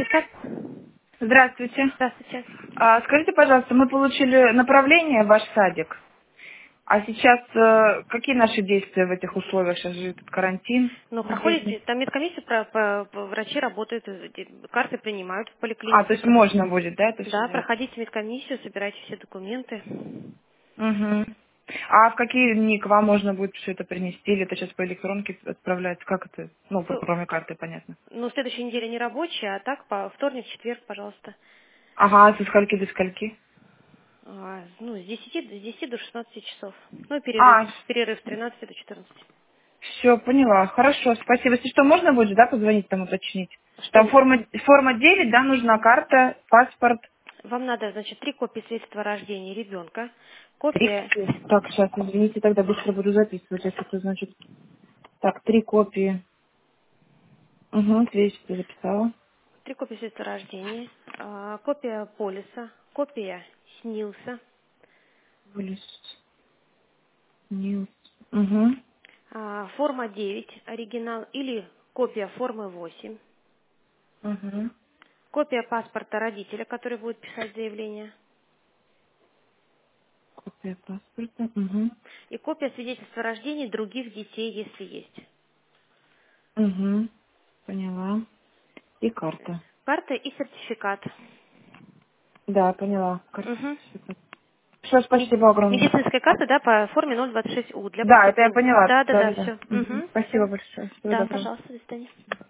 Искать? Здравствуйте. Здравствуйте. Скажите, пожалуйста, мы получили направление в ваш садик, а сейчас какие наши действия в этих условиях? Сейчас же этот карантин Ну, недельный. проходите, там медкомиссия, врачи работают, карты принимают в То поликлинике. есть можно будет, да, это все Да, делать? проходите медкомиссию, собирайте все документы. Угу. А в какие дни к вам можно будет все это принести? Или это сейчас по электронке отправляется? Как это? Ну, Ну, кроме карты, понятно. ну, следующая неделя не рабочая, а так по вторник, четверг, пожалуйста. Ага, со скольки до скольки? Ну, с десяти до 16 часов. Ну, и А, перерыв с 13 до 14. все, поняла. Хорошо, спасибо. Если что, можно будет, да, позвонить там уточнить? Там Что форма 9, да, нужна карта, паспорт. вам надо, значит, 3 копии свидетельства о рождении ребенка, Три копия, копии. Так, сейчас, извините, тогда быстро буду записывать, если это значит. Так, 3 копии. Угу, свидетельство записала. 3 копии свидетельства о рождении, копия полиса, копия СНИЛСа, Вылез. Ньюс. Угу. форма 9 оригинал или копия формы 8, Угу. копия паспорта родителя, который будет писать заявление, Копия паспорта. Угу. и копия свидетельства о рождении других детей, если есть. Угу. Поняла. И карта. Карта и сертификат. Да, поняла. Карта. Мгм. Все, спасибо огромное. Медицинская карта, да, по форме 026У для Да, это я поступления. поняла. Да, да, Да, да, да, да. все. Угу. Угу, Спасибо все. большое. Всего Да, доброго. пожалуйста, до свидания.